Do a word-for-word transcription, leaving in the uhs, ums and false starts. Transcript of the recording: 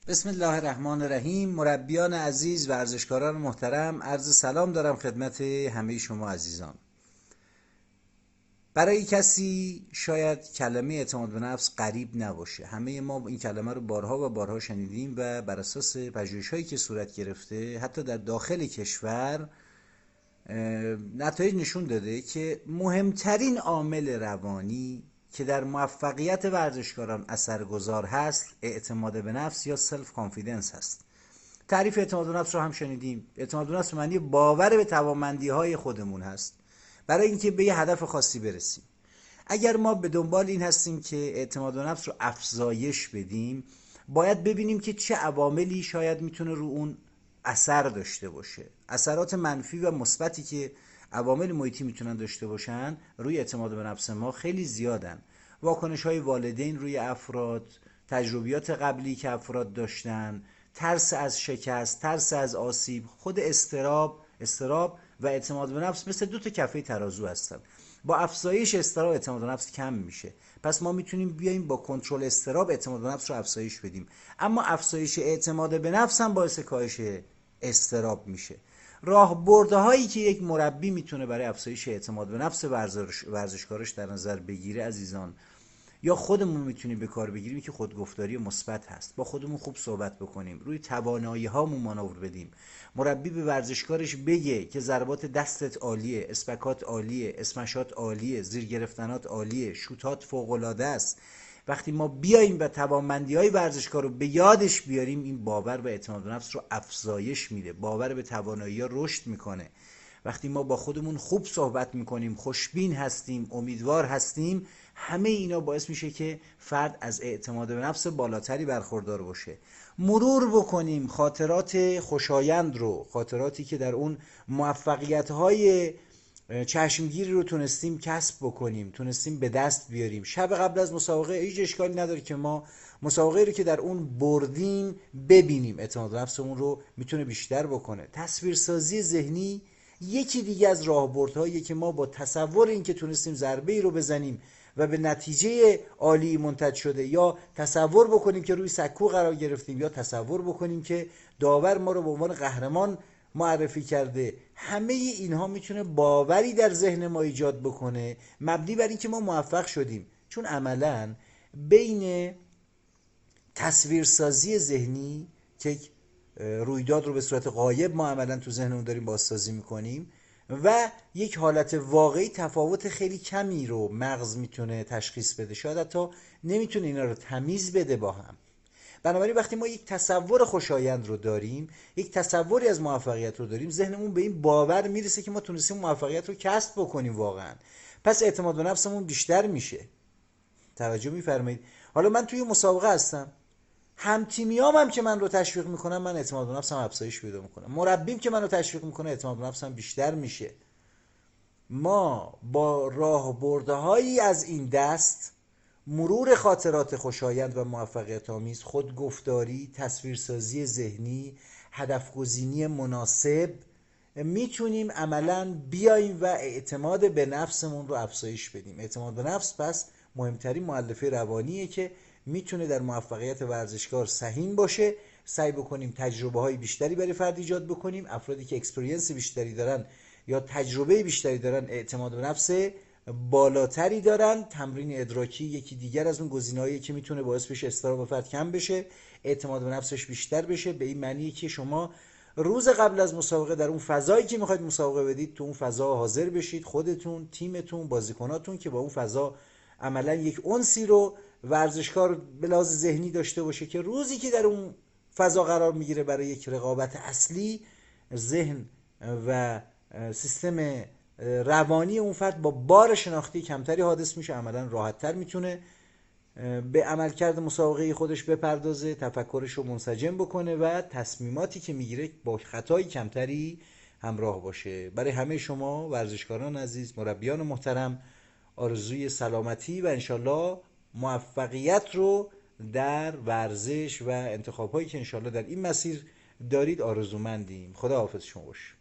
بسم الله الرحمن الرحیم. مربیان عزیز، ورزشکاران محترم، عرض سلام دارم خدمت همه شما عزیزان. برای کسی شاید کلمه اعتماد به نفس غریب نباشه. همه ما این کلمه رو بارها و بارها شنیدیم و بر اساس پژوهش‌هایی که صورت گرفته حتی در داخل کشور نتایج نشون داده که مهمترین عامل روانی که در موفقیت ورزشکاران اثرگذار هست اعتماد به نفس یا سلف کانفیدنس هست. تعریف اعتماد به نفس رو هم شنیدیم. اعتماد به نفس معنی باور به توانمندی‌های خودمون هست برای اینکه به یه هدف خاصی برسیم. اگر ما به دنبال این هستیم که اعتماد به نفس رو افزایش بدیم، باید ببینیم که چه عواملی شاید میتونه رو اون اثر داشته باشه. اثرات منفی و مثبتی که عوامل محیطی میتونن داشته باشن روی اعتماد به نفس ما خیلی زیادن. واکنش های والدین روی افراد، تجربیات قبلی که افراد داشتن، ترس از شکست، ترس از آسیب، خود استراب استراب و اعتماد به نفس مثل دو تا کفه ترازو هستن. با افزایش استراب اعتماد به نفس کم میشه. پس ما میتونیم بیایم با کنترل استراب اعتماد به نفس رو افزایش بدیم. اما افزایش اعتماد به نفس هم باعث کاهش استراب میشه. راهبرده هایی که یک مربی میتونه برای افزایش اعتماد به نفس ورزش ورزشکارش در نظر بگیره عزیزان، یا خودمون میتونیم به کار بگیریم که خودگفتاری مثبت هست. با خودمون خوب صحبت بکنیم، روی توانایی هامون مانور بدیم. مربی به ورزشکارش بگه که ضربات دستت عالیه، اسپکات عالیه، اسمشات عالیه، زیر گرفتنات عالیه، شوتات فوق العاده است. وقتی ما بیایم و توانمندی‌های ورزشکار رو به یادش بیاریم، این باور و اعتماد به نفس رو افزایش میده. باور به توانایی‌ها رشد میکنه. وقتی ما با خودمون خوب صحبت میکنیم، خوشبین هستیم، امیدوار هستیم، همه اینا باعث میشه که فرد از اعتماد به نفس بالاتری برخوردار باشه. مرور بکنیم خاطرات خوشایند رو، خاطراتی که در اون موفقیت‌های چشمگیری رو تونستیم کسب بکنیم، تونستیم به دست بیاریم. شب قبل از مسابقه هیچ اشکالی نداره که ما مسابقه رو که در اون بردیم ببینیم. اعتماد به نفسمون رو میتونه بیشتر بکنه. تصویرسازی ذهنی یکی دیگه از راهبردهاییه که ما با تصور این که تونستیم ضربه ای رو بزنیم و به نتیجه عالی منتج شده، یا تصور بکنیم که روی سکو قرار گرفتیم، یا تصور بکنیم که داور ما رو به عنوان قهرمان معرفی کرده، همه اینها میتونه باوری در ذهن ما ایجاد بکنه مبنی بر اینکه ما موفق شدیم. چون عملاً بین تصویرسازی ذهنی که رویداد رو به صورت غایب ما عملاً تو ذهنمون داریم بازسازی میکنیم و یک حالت واقعی تفاوت خیلی کمی رو مغز میتونه تشخیص بده. شاید حتی نمیتونه اینا رو تمیز بده با هم. بنابراین وقتی ما یک تصور خوشایند رو داریم، یک تصوری از موفقیت رو داریم، ذهنمون به این باور میرسه که ما تونستیم موفقیت رو کسب بکنیم واقعا. پس اعتماد به نفسمون بیشتر میشه. توجه میفرمایید؟ حالا من توی مسابقه هستم، هم تیمیام هم که من رو تشویق میکنن، من اعتماد به نفسم افزایش پیدا میکنم. مربیم که من رو تشویق میکنه، اعتماد به نفسم بیشتر میشه. ما با راهبردهایی از این دست، مرور خاطرات خوشایند و موفقیت آمیز، خودگفتاری، تصویرسازی ذهنی، هدفگزینی مناسب، میتونیم عملاً بیاییم و اعتماد به نفسمون رو افزایش بدیم. اعتماد به نفس پس مهمترین مؤلفه روانیه که میتونه در موفقیت ورزشکار سهیم باشه. سعی بکنیم تجربه های بیشتری برای فرد ایجاد بکنیم. افرادی که اکسپریانس بیشتری دارن یا تجربه بیشتری دارن، اعتماد به نفس بالاتری دارن. تمرین ادراکی یکی دیگر از اون گزینه‌هایی که میتونه باعث بشه استراب فرد کم بشه، اعتماد به نفسش بیشتر بشه. به این معنیه که شما روز قبل از مسابقه در اون فضایی که میخواید مسابقه بدید، تو اون فضا حاضر بشید، خودتون، تیمتون، بازیکناتون، که با اون فضا عملا یک انسی رو ورزشکار به لحاظ ذهنی داشته باشه که روزی که در اون فضا قرار میگیره برای یک رقابت اصلی، ذهن و سیستم روانی اون فرد با بار شناختی کمتری حادث میشه، عملا راحت‌تر میتونه به عملکرد مسابقه خودش بپردازه، تفکرش رو منسجم بکنه و تصمیماتی که میگیره با خطای کمتری همراه باشه. برای همه شما ورزشکاران عزیز، مربیان محترم، آرزوی سلامتی و انشالله موفقیت رو در ورزش و انتخاب‌هایی که انشالله در این مسیر دارید آرزومندیم. خدا حافظ شما باشه.